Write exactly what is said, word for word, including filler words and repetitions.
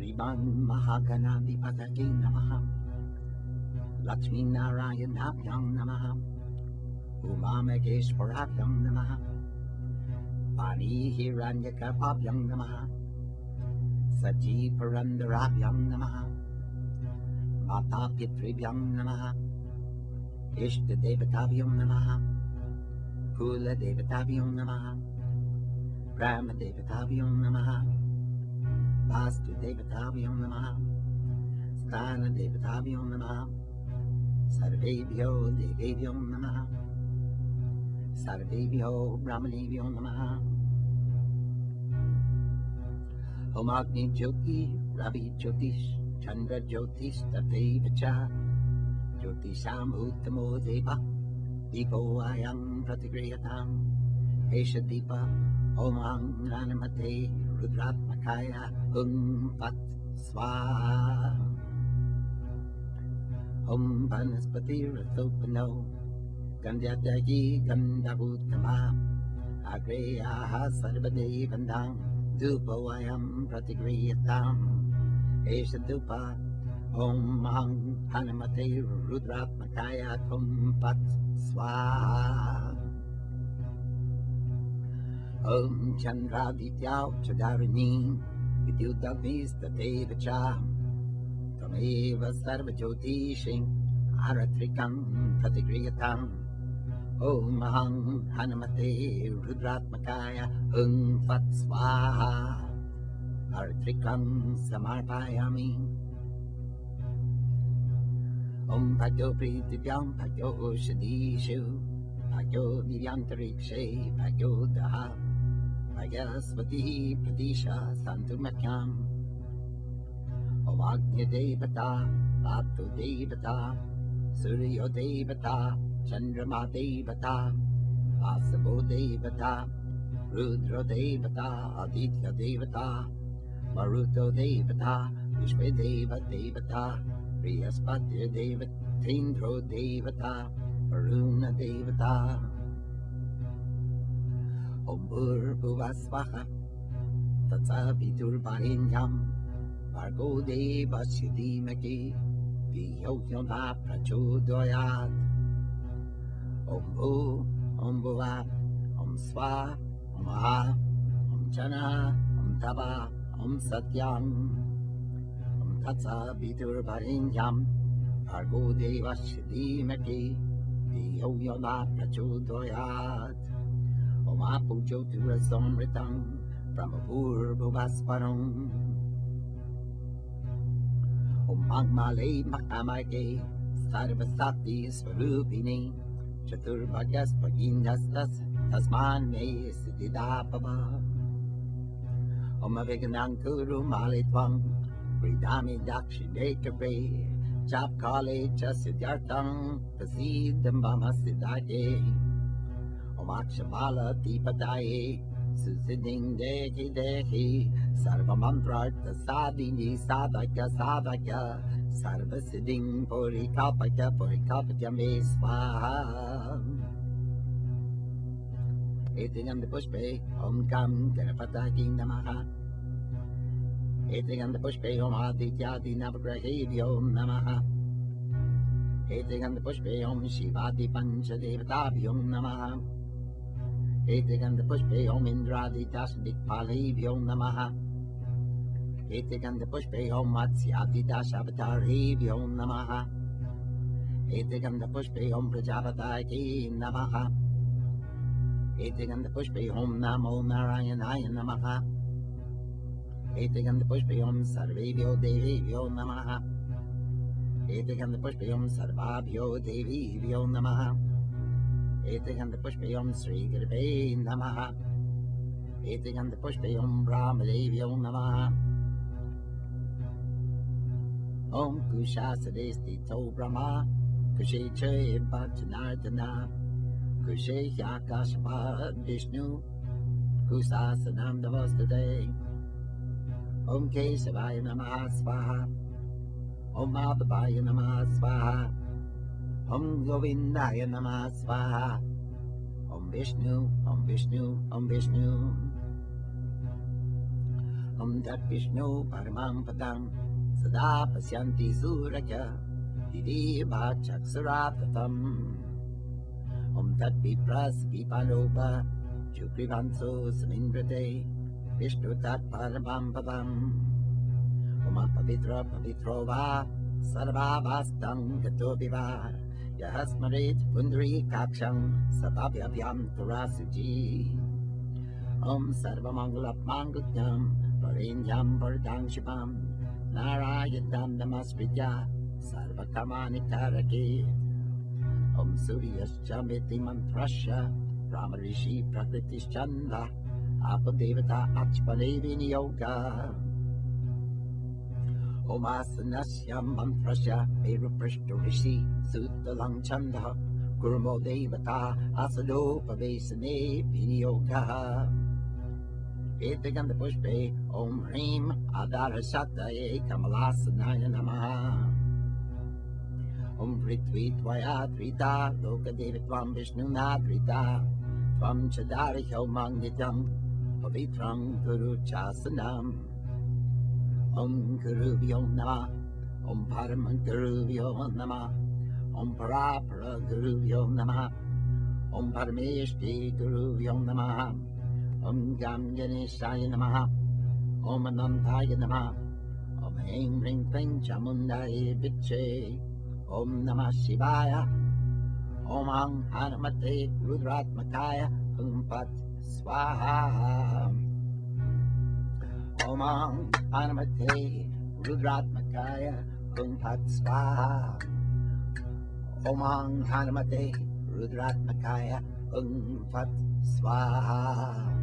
Sriman Mahaganadipatake Namaha Lakshmi Narayanabhyam Namaha Umamekeshwarabhyam Namaha Vani Hiranyakapabhyam Namaha Saji Purandarabhyam Namaha Mata Pitribhyam Namaha Ishta Devatavyam Namaha Kula Devatavyam Namaha Brahma Devatavyam Namaha Vastu Devatavyam Namaha Stana Devatavyam Namaha Sarvebhyo Devebhyo Namaha Sarvebhyo Brahmanebhyo Namaha Om Agni Jyoti Ravi Jyotish Chandra Jyotish Tatevacha Jyotisham Uttamo Deva Deepo Ayam Pratigriyatam Esha Deepa Om Anganamate Rudratmakaya Hum Fat Swaha Om Vanaspati Rathopano Gandhyatayi Gandhavutama Agreyaha Sarvadevandam Dupo Ayam Pratigriyatam Esha Dupa Om Hanamate Rudratmakaya Hum Fat Swaha Om Chandraditya Chadarini Vidyudagnistate-vacha Tameva Sarvajyotishing Aratrikam Pratigriyatam Om Mahang Hanamate Rudratmakaya Hum Fat Swaha Aratrikam Samarpayami Om Bhagyo Prithivyam Bhagyo Shadishu Bhagyo Divyantarikshe Bhagyo Daha Bhagyasvati Pradisha Santumakyam Om Agnya Devata Vatu Devata Suryo Devata Chandrama Devata Vasavo Devata Rudra Devata Aditya Devata Maruto Devata Vishvedeva Devata Brihaspati Devata Indro Devata Varuna Devata Om Bhurvasvaha Tatsaviturvarenyam Bhargo Devasya Dhimaki Dhiyo Yona Prachodayat Om Bhu Om Bhuva Om Swa Om Aha Om Jana Om Tava Om Satyam Om Tatsaviturvarenyam Bhargo Devasya Dhimaki Dhiyo Yona Prachodayat Om Apu Jyotura Samritam Brahmapur Bhuvasparam Om Magmale Makamage Sarvasati Swarupini Chaturbhagyas Bhagindastas Tasman Me Siddhidapava Om Avignankuru Malitvam Vridami Dakshidekave Chap Kale Chasidyartam Prasidam Bama Siddhage Om Akshabala Dipadaye Susiding Dehi Dehi Sarva Mantrartha Sadini Sadhaka Sadhaka Sarva Sidding Purikapaka Purikapaka Me Swaha Etingam the Pushpe Om Kam Ganapataki Namaha Etingam the Pushpe Om Adityadi Navagrahevyo Namaha Etingam the Pushpe Om Shivadi Panchadevatavyo Namaha Etegam the Pushpe Om Indradi Dashdikpalevyo Namaha Etegam the Pushpe Om Matsyadi Dashavatарevyo Namaha Etegam the Pushpe Om Prajavataki Namaha Etegam the Pushpe Om Namo Narayanaya Namaha Etegam the Pushpe Om Sarvebhyo Devebhyo Namaha Etegam the Pushpe Om Sarvabhyo Devebhyo Namaha Etegam the Pushpe Om Sri Gurve Namaha Etegam the Pushpe Om Brahmadevyo Namaha Om Kushasadesti To Brahma Kushe Che Bhajanardana Kushe Yakashapa Vishnu Kusasanam Navastate Om Keshavaya Namaha Svaha Om Madhavaya Namaha Svaha Om Govindaya Namaha Svaha Om Vishnu Om Vishnu Om Vishnu Om Tat Vishnu Paramam Padam Sada Pasyanti Suraka Dideva Chaksaratatam Om Tat Vipras Vipalopa Chukrivanso Samindrate Vishnu Tat Paramam Padam Om Pavitra Pavitrova Sarva Vastam Gato Viva Yahasmarit Pundri Kaksham Sabhavyam Turasuji Om Sarvamangala Mangalyam Varinyam Vardang Shibam Narayanam Namaskritya Sarvakamani Karake Om Suryaschamiti Mantrasya Brahma Rishi Prakritischanda Apadevata Achpanevini Yoga Om Asanasyam Mantrasya Meru Prishta Rishi Sutalang Chanda Gurmo Devata Asado Pavesane Vinyoga Eteganda Pushpe Om Hrim Adara Sataye Kamalasanaya Namaha Om Pritvi Tvaya Trita Loka Devitvam Vishnu Nadrita Tvam Chadari Mangitam Pavitram Guru Chasanam Om Guruvyo Nama Om Paraman Guruvyo Nama Om Parapara Guruvyo Nama Om Parameshti Guruvyo Nama Om Gam Ganeshaya Namaha Om Anantaya Namaha Om Aim Ring Ping Chamundai Viche Om Namah Shivaya Om Ang Hanamate Rudratmakaya Hum Pat Swaha Om Ang Hanamate Rudratmakaya Hum Pat Swaha Om Ang Hanamate Rudratmakaya Hum Pat Swaha